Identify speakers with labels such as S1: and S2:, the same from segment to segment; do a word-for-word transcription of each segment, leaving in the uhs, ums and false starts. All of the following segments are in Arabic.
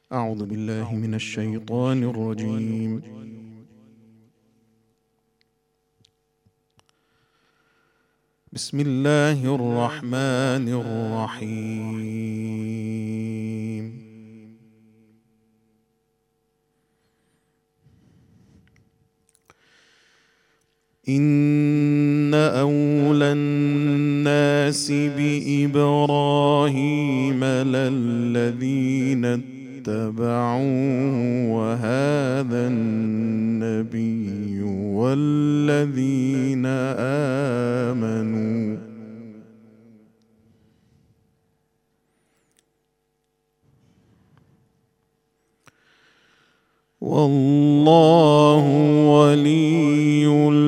S1: أعوذ بالله من الشيطان الرجيم. بسم الله الرحمن الرحيم. إن أولى الناس بإبراهيم للذين اتبعوه وهذا النبي والذين آمنوا والله ولي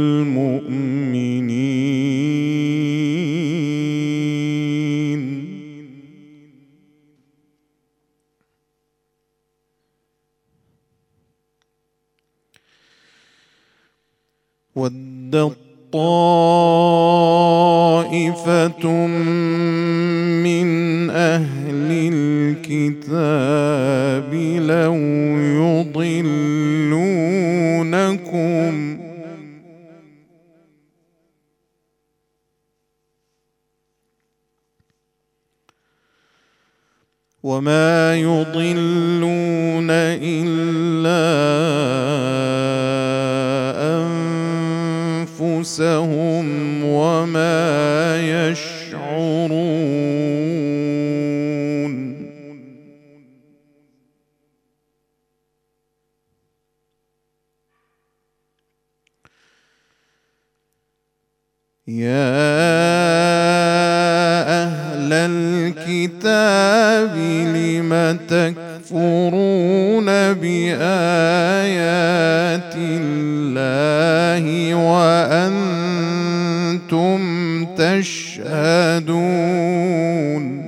S1: المؤمنين. ودت طائفة من أهل الكتاب لو يضلونكم وما يضلون إلا أنفسهم وما يشعرون. يا أهل الكتاب لم تكفرون بآيات الله وأنتم تشهدون.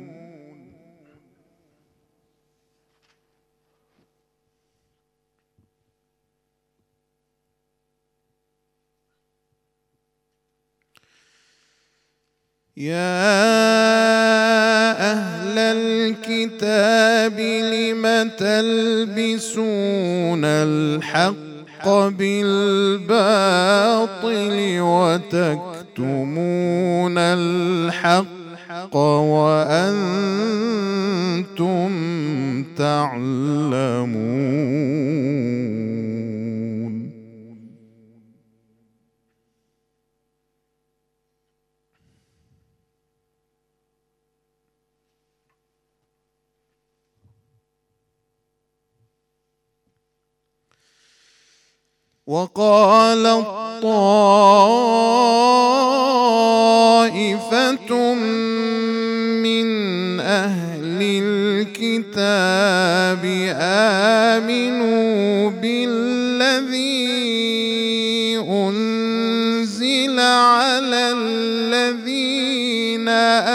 S1: يا أهل الكتاب لم تلبسون الحق بالباطل وتكتمون الحق وأنتم تعلمون. وقالت طائفة من أهل الكتاب آمنوا بالذي أنزل على الذين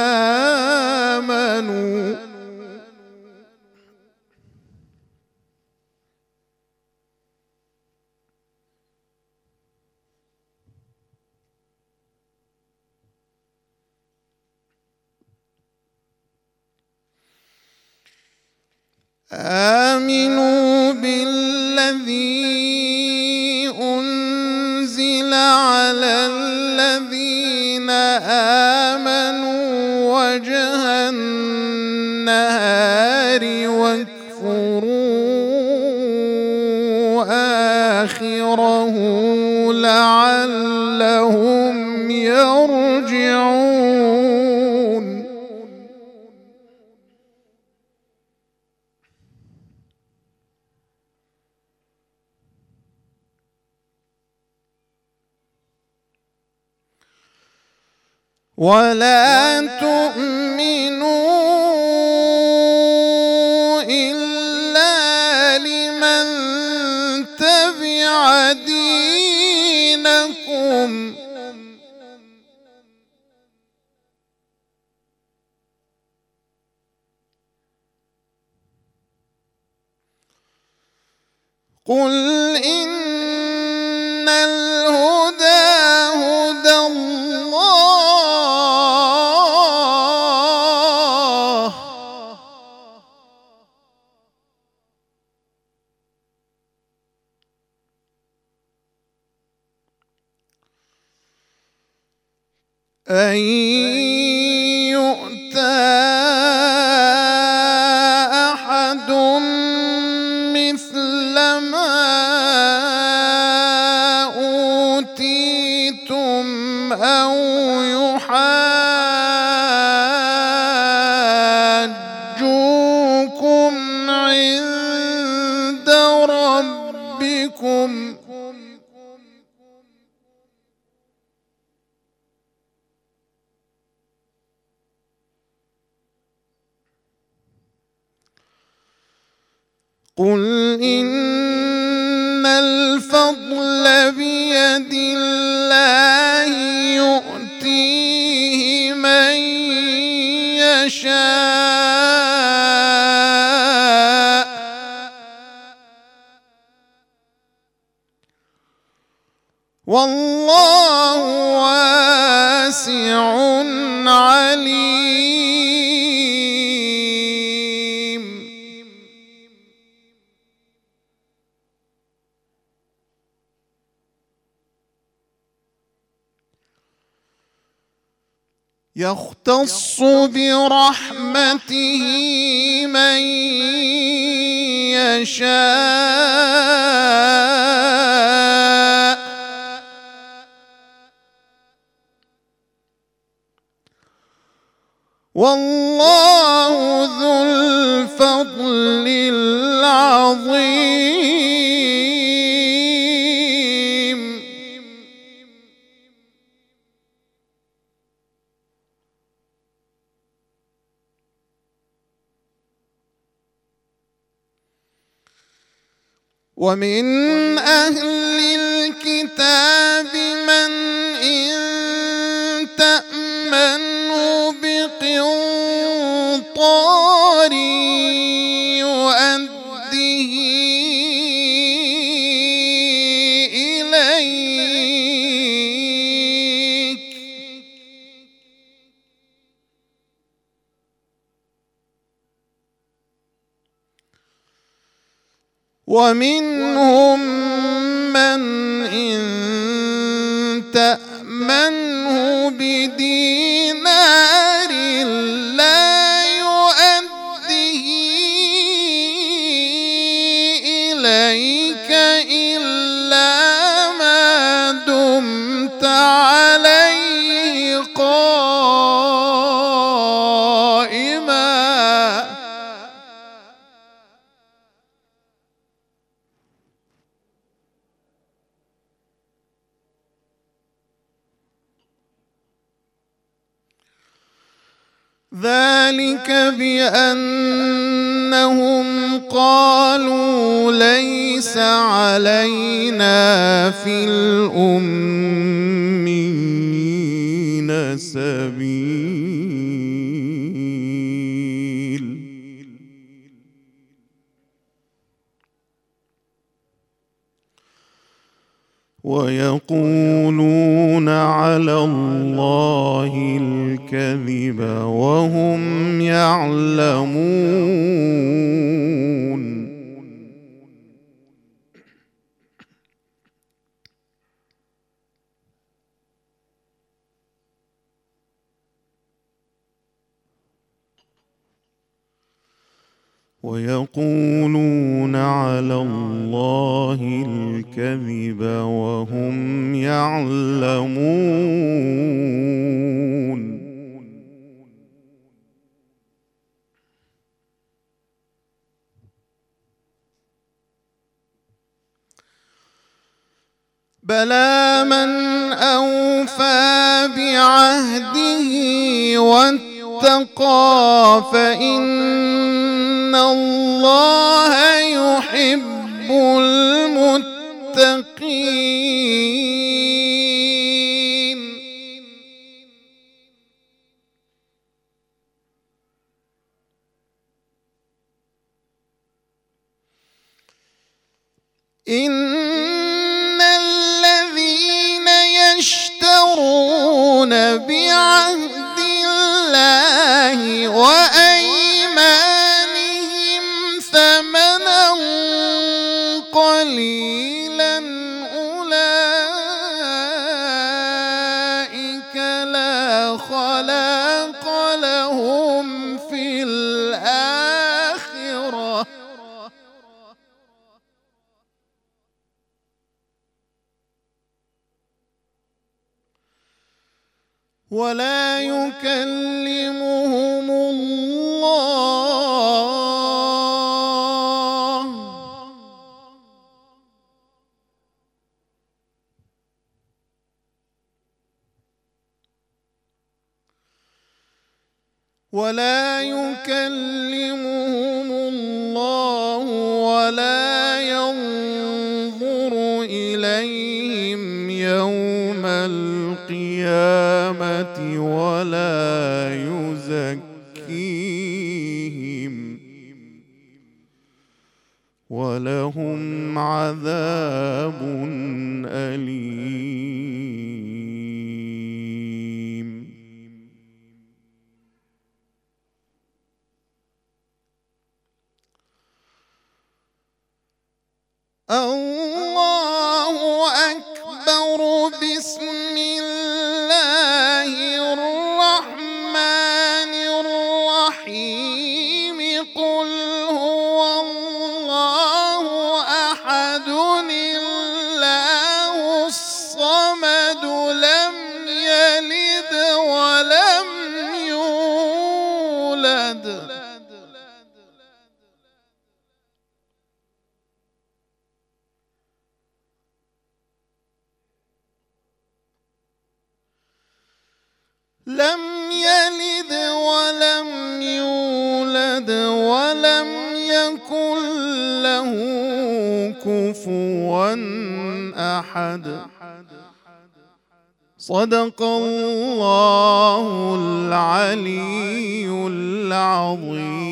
S1: آمنوا آمنوا بالذي أنزل على الذين آمنوا وجه النهار واكفروا آخره لعلهم يرجعون. ولا تؤمنوا إلا لمن تبع دينكم قل إن الهدى هدى الله
S2: أن يؤتى أحد مثل ما أوتيتم أو يحاجوكم عند ربكم قل إن الفضل بيد الله يؤتيه من يشاء والله واسع عليم. يختص برحمته من يشاء والله ذو الفضل العظيم. ومن أهل الكتاب من إن تأمنوا بقنطار يؤديه إليك ومنهم من إن تأمنه بدينار لا يؤديه إليك إلا ما دمت عليه قائما ذلك بأنهم قالوا ليس علينا في الأمين سبيل ويقولون على الله الكذب وهم يعلمون ويقولون على الله الكذب وهم يعلمون بلى من أوفى بعهده واتقى فإن الله يحب المتقين إن الذين يشترون بعهد الله وأيمانهم ثمنا قليلا أولئك لا ولا يكلمهم الله ولا يكلمهم الله ولا ينظر إليهم يوم القيامة ولا يزكيهم ولهم عذاب أليم. الله أكبر. بسم الله الرحمن الرحيم. قل هو الله أحد الله الصمد لم يلد ولم يولد لم يلد ولم يولد ولم يكن له كفوا أحد. صدق الله العلي العظيم.